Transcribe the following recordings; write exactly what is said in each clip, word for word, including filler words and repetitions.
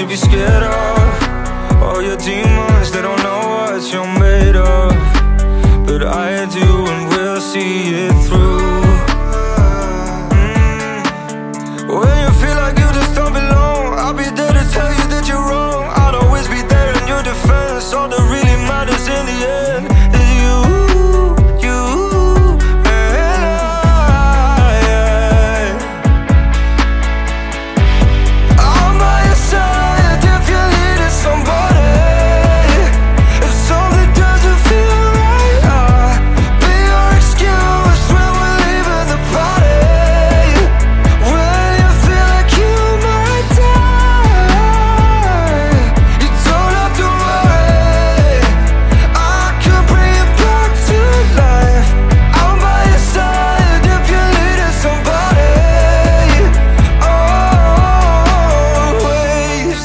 be scared of. All your demons, they don't know what you're made of, but I do, and we'll see it through. mm. When you feel like you just don't belong, I'll be there to tell you that you're wrong. I'll always be there in your defense. All that really matters in the end is you, you and I, yeah. I'm by your side if you needed somebody. If something doesn't feel right, I'll be your excuse when we're leaving the party. When you feel like you might die, you don't have to worry, I can bring you back to life. I'm by your side if you needed somebody, always.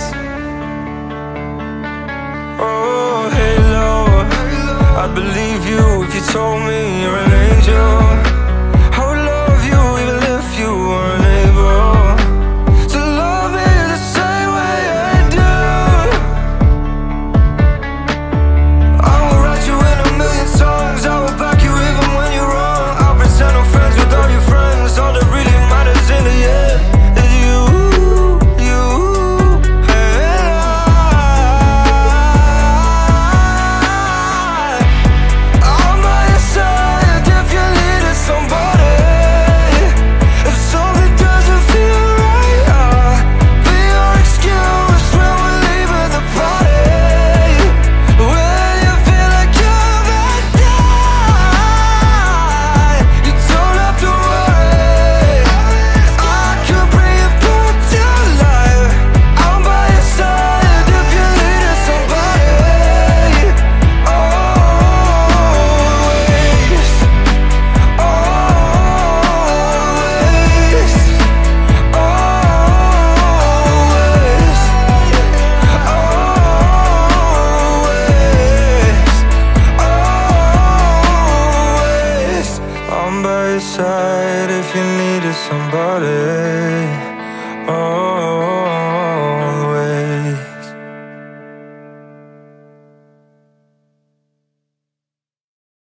Oh, hey Lord, I'd believe you if you told me you're an angel. I would love you even if you were unable to love me the same way I do. I will write you in a million songs, I will back you even when you're wrong. I'll pretend I'm friends with all your friends. All that really matters in the end is you, you and I. I'm by your side if you needed somebody. If something doesn't feel right, I'll be your excuse when we're leaving the party. When you feel like you're about to die, you don't have to worry, I can bring you back to life. I'm by your side if you needed somebody, always, always, always, always, always. I'm by your side if you needed somebody, oh.